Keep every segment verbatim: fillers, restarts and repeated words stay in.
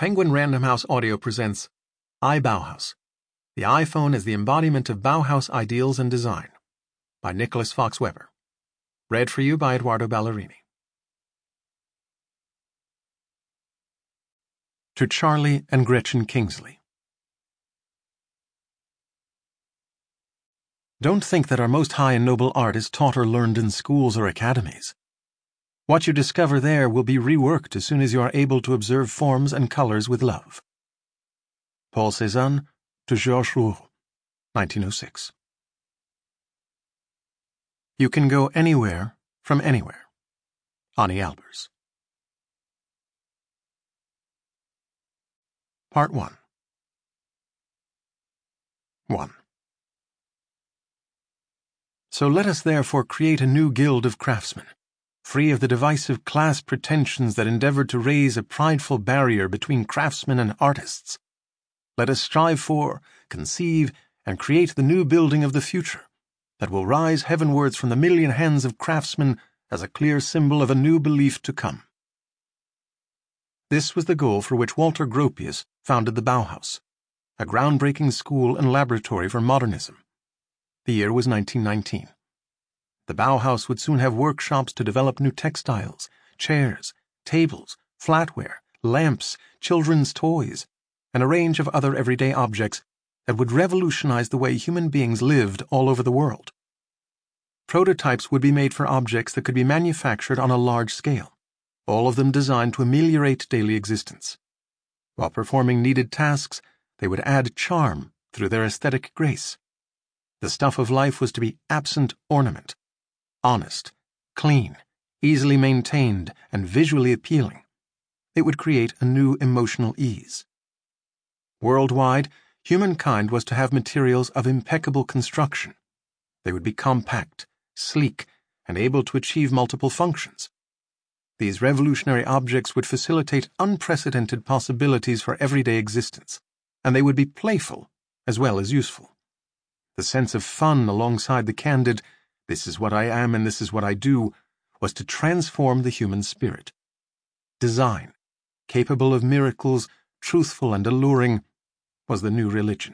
Penguin Random House Audio presents iBauhaus, the iPhone as the embodiment of Bauhaus ideals and design, by Nicholas Fox Weber. Read for you by Eduardo Ballerini. To Charlie and Gretchen Kingsley. Don't think that our most high and noble art is taught or learned in schools or academies. What you discover there will be reworked as soon as you are able to observe forms and colors with love. Paul Cézanne to Georges Rouault, nineteen oh six. You can go anywhere from anywhere. Ani Albers. Part one. one. So let us therefore create a new guild of craftsmen, free of the divisive class pretensions that endeavor to raise a prideful barrier between craftsmen and artists. Let us strive for, conceive, and create the new building of the future, that will rise heavenwards from the million hands of craftsmen as a clear symbol of a new belief to come. This was the goal for which Walter Gropius founded the Bauhaus, a groundbreaking school and laboratory for modernism. The year was nineteen nineteen. The Bauhaus would soon have workshops to develop new textiles, chairs, tables, flatware, lamps, children's toys, and a range of other everyday objects that would revolutionize the way human beings lived all over the world. Prototypes would be made for objects that could be manufactured on a large scale, all of them designed to ameliorate daily existence. While performing needed tasks, they would add charm through their aesthetic grace. The stuff of life was to be absent ornament, honest, clean, easily maintained, and visually appealing. It would create a new emotional ease. Worldwide, humankind was to have materials of impeccable construction. They would be compact, sleek, and able to achieve multiple functions. These revolutionary objects would facilitate unprecedented possibilities for everyday existence, and they would be playful as well as useful. The sense of fun alongside the candid, "This is what I am and this is what I do," was to transform the human spirit. Design, capable of miracles, truthful and alluring, was the new religion.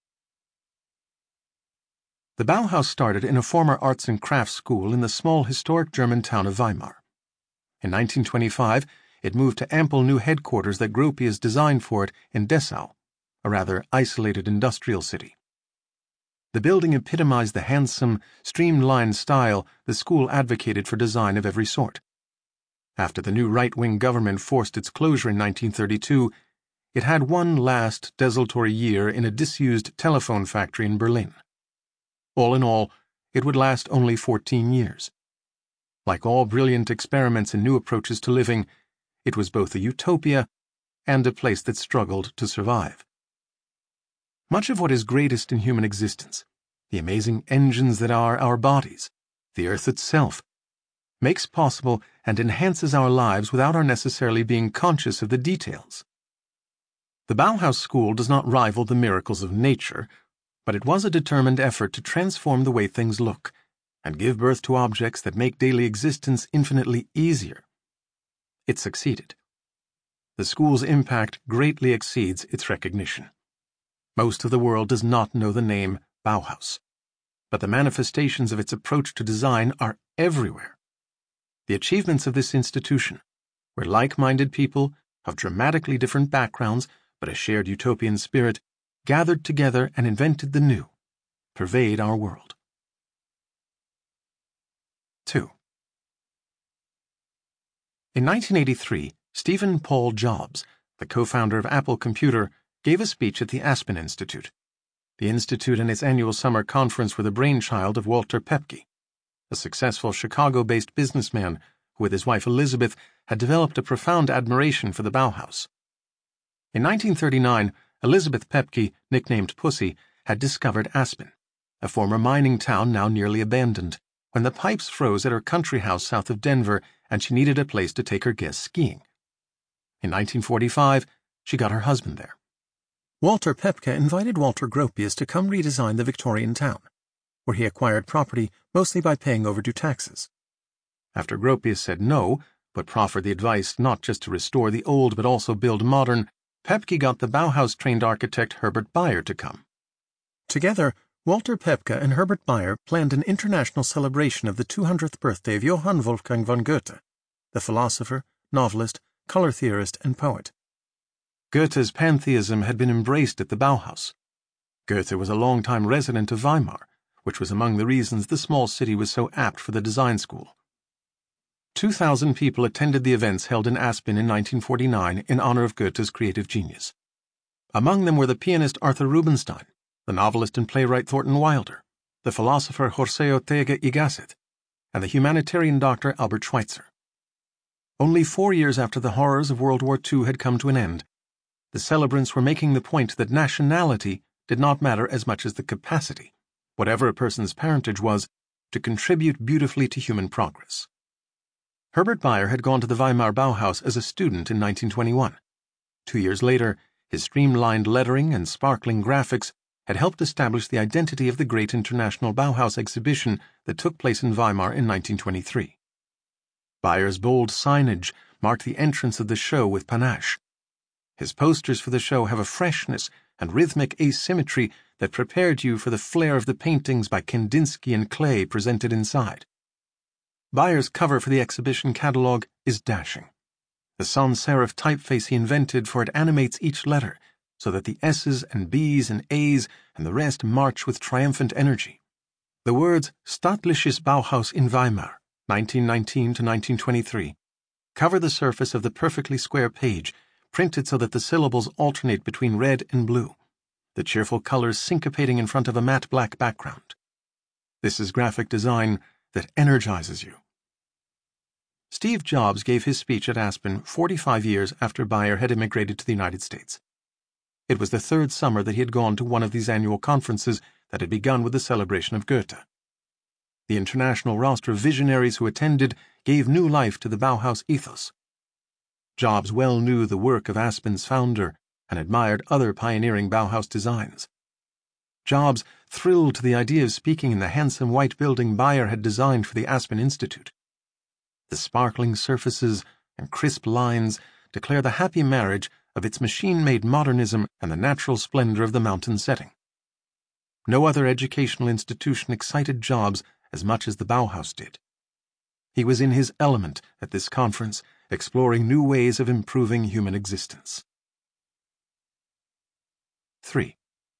The Bauhaus started in a former arts and crafts school in the small historic German town of Weimar. In nineteen twenty-five, it moved to ample new headquarters that Gropius designed for it in Dessau, a rather isolated industrial city. The building epitomized the handsome, streamlined style the school advocated for design of every sort. After the new right-wing government forced its closure in nineteen thirty-two, it had one last desultory year in a disused telephone factory in Berlin. All in all, it would last only fourteen years. Like all brilliant experiments in new approaches to living, it was both a utopia and a place that struggled to survive. Much of what is greatest in human existence, the amazing engines that are our bodies, the earth itself, makes possible and enhances our lives without our necessarily being conscious of the details. The Bauhaus school does not rival the miracles of nature, but it was a determined effort to transform the way things look and give birth to objects that make daily existence infinitely easier. It succeeded. The school's impact greatly exceeds its recognition. Most of the world does not know the name Bauhaus, but the manifestations of its approach to design are everywhere. The achievements of this institution, where like-minded people of dramatically different backgrounds but a shared utopian spirit gathered together and invented the new, pervade our world. two. In nineteen eighty-three, Stephen Paul Jobs, the co-founder of Apple Computer, gave a speech at the Aspen Institute. The institute and its annual summer conference were the brainchild of Walter Paepcke, a successful Chicago-based businessman who, with his wife Elizabeth, had developed a profound admiration for the Bauhaus. In nineteen thirty-nine, Elizabeth Paepcke, nicknamed Pussy, had discovered Aspen, a former mining town now nearly abandoned, when the pipes froze at her country house south of Denver and she needed a place to take her guests skiing. In nineteen forty-five, she got her husband there. Walter Paepcke invited Walter Gropius to come redesign the Victorian town, where he acquired property mostly by paying overdue taxes. After Gropius said no, but proffered the advice not just to restore the old but also build modern, Pepke got the Bauhaus-trained architect Herbert Bayer to come. Together, Walter Pepke and Herbert Bayer planned an international celebration of the two hundredth birthday of Johann Wolfgang von Goethe, the philosopher, novelist, color theorist, and poet. Goethe's pantheism had been embraced at the Bauhaus. Goethe was a long-time resident of Weimar, which was among the reasons the small city was so apt for the design school. Two thousand people attended the events held in Aspen in nineteen forty-nine in honor of Goethe's creative genius. Among them were the pianist Arthur Rubinstein, the novelist and playwright Thornton Wilder, the philosopher Jorge Ortega y Gasset, and the humanitarian doctor Albert Schweitzer. Only four years after the horrors of World War Two had come to an end, the celebrants were making the point that nationality did not matter as much as the capacity, whatever a person's parentage was, to contribute beautifully to human progress. Herbert Bayer had gone to the Weimar Bauhaus as a student in nineteen twenty-one. Two years later, his streamlined lettering and sparkling graphics had helped establish the identity of the great international Bauhaus exhibition that took place in Weimar in nineteen twenty-three. Bayer's bold signage marked the entrance of the show with panache. His posters for the show have a freshness and rhythmic asymmetry that prepared you for the flair of the paintings by Kandinsky and Klee presented inside. Bayer's cover for the exhibition catalogue is dashing. The sans serif typeface he invented for it animates each letter, so that the S's and B's and A's and the rest march with triumphant energy. The words Staatliches Bauhaus in Weimar, nineteen nineteen to nineteen twenty-three, cover the surface of the perfectly square page, printed so that the syllables alternate between red and blue, the cheerful colors syncopating in front of a matte black background. This is graphic design that energizes you. Steve Jobs gave his speech at Aspen forty-five years after Bayer had immigrated to the United States. It was the third summer that he had gone to one of these annual conferences that had begun with the celebration of Goethe. The international roster of visionaries who attended gave new life to the Bauhaus ethos. Jobs well knew the work of Aspen's founder and admired other pioneering Bauhaus designs. Jobs thrilled to the idea of speaking in the handsome white building Bayer had designed for the Aspen Institute. The sparkling surfaces and crisp lines declare the happy marriage of its machine-made modernism and the natural splendor of the mountain setting. No other educational institution excited Jobs as much as the Bauhaus did. He was in his element at this conference, exploring new ways of improving human existence. three.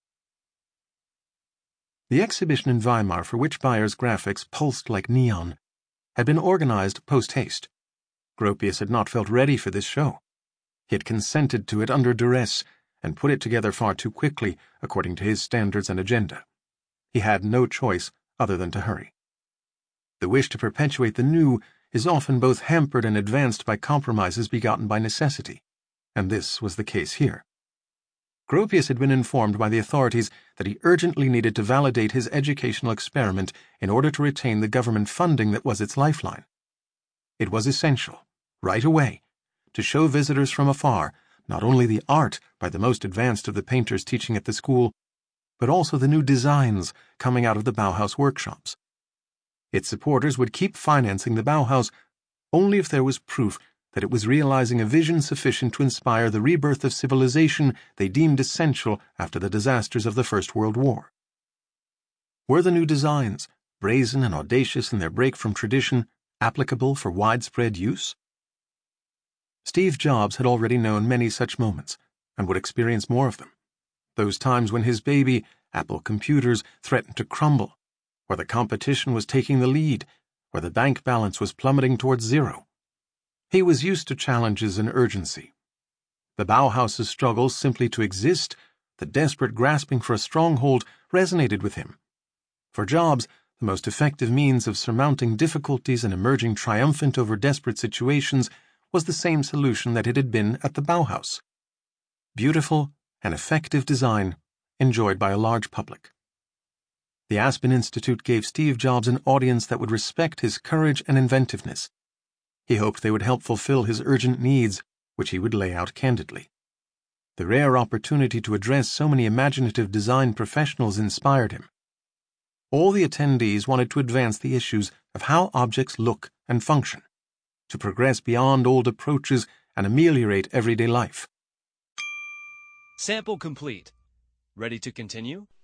The exhibition in Weimar, for which Bayer's graphics pulsed like neon, had been organized post-haste. Gropius had not felt ready for this show. He had consented to it under duress and put it together far too quickly, according to his standards and agenda. He had no choice other than to hurry. The wish to perpetuate the new is often both hampered and advanced by compromises begotten by necessity, and this was the case here. Gropius had been informed by the authorities that he urgently needed to validate his educational experiment in order to retain the government funding that was its lifeline. It was essential, right away, to show visitors from afar not only the art by the most advanced of the painters teaching at the school, but also the new designs coming out of the Bauhaus workshops. Its supporters would keep financing the Bauhaus only if there was proof that it was realizing a vision sufficient to inspire the rebirth of civilization they deemed essential after the disasters of the First World War. Were the new designs, brazen and audacious in their break from tradition, applicable for widespread use? Steve Jobs had already known many such moments, and would experience more of them. Those times when his baby, Apple computers, threatened to crumble, where the competition was taking the lead, where the bank balance was plummeting towards zero. He was used to challenges and urgency. The Bauhaus's struggle simply to exist, the desperate grasping for a stronghold, resonated with him. For Jobs, the most effective means of surmounting difficulties and emerging triumphant over desperate situations was the same solution that it had been at the Bauhaus: beautiful and effective design enjoyed by a large public. The Aspen Institute gave Steve Jobs an audience that would respect his courage and inventiveness. He hoped they would help fulfill his urgent needs, which he would lay out candidly. The rare opportunity to address so many imaginative design professionals inspired him. All the attendees wanted to advance the issues of how objects look and function, to progress beyond old approaches and ameliorate everyday life. Sample complete. Ready to continue?